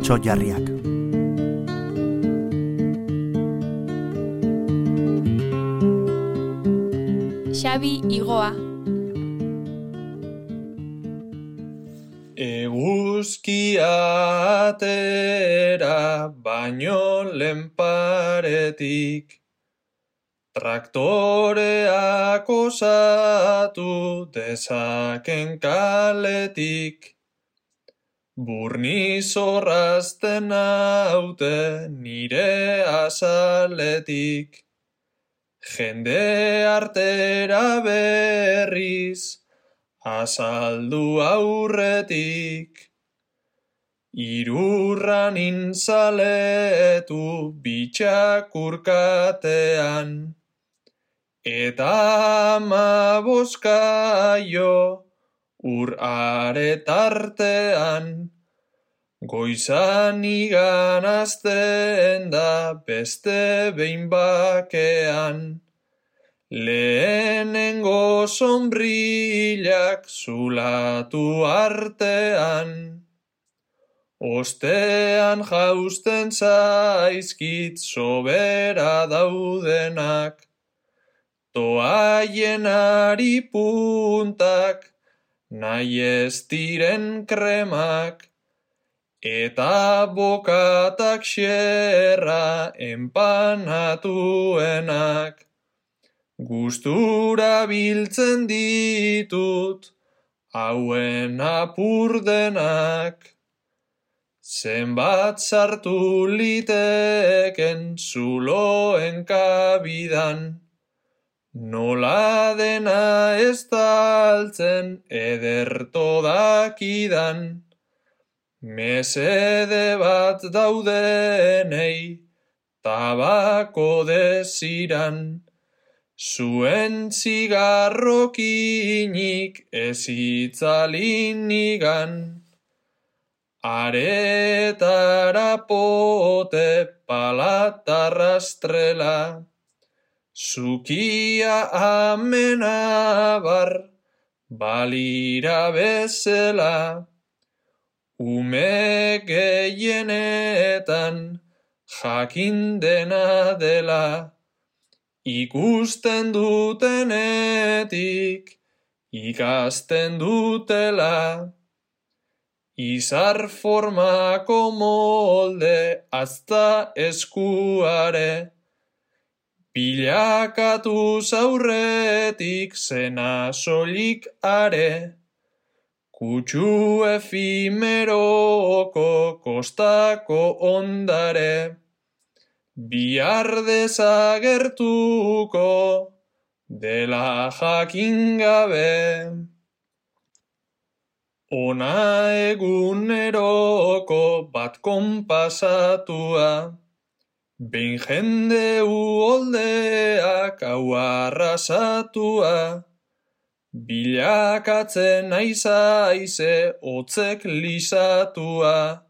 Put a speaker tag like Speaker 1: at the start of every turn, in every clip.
Speaker 1: bertso jarriak.
Speaker 2: Xabi Igoa.
Speaker 3: Eguzkia atera baino lehen paretik, traktoreak osatu dezaken kaletik, burniz orrazten naute nire azaletik, jende artera berriz azaldu aurretik, irurran inzaletu bitxakurkatean, eta 15 kaio ur aretartean, goizan igan azten da beste behin bakean, lehenengo sombrillak zulatu artean, ostean jausten zaizkit sobera daudenak, toaienari puntak, nahi ez diren kremak, eta bokatak xerra empanatuenak. Gustura biltzen ditut, hauen apurdenak, zenbat sartu liteken zuloen kabidan, nola dena ez daltzen ederto dakidan, mesede bat daudenei tabako desiran, zuen zigarrokinik ez itzalin nigan, aretara pote palatarrastrela, zukia amenabar balira bezela, ume gehienetan jakin dena dela, ikusten dutenetik ikasten dutela, izar formako molde azta eskuare, bilakatuz aurretik zena soilik are, kutsu efimeroko kostako ondare, bihar desagertuko dela jakin gabe. Ona eguneroko bat konpasatua, behin jende uholdeak hau arrasatua, bilakatzen aizaize hotzek lisatua,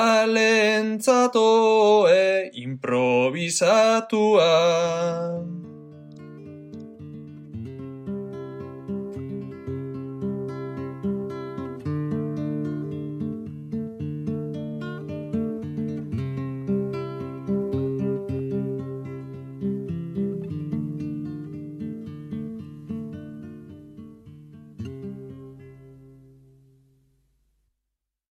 Speaker 3: maitaleen zatoe improvisatua.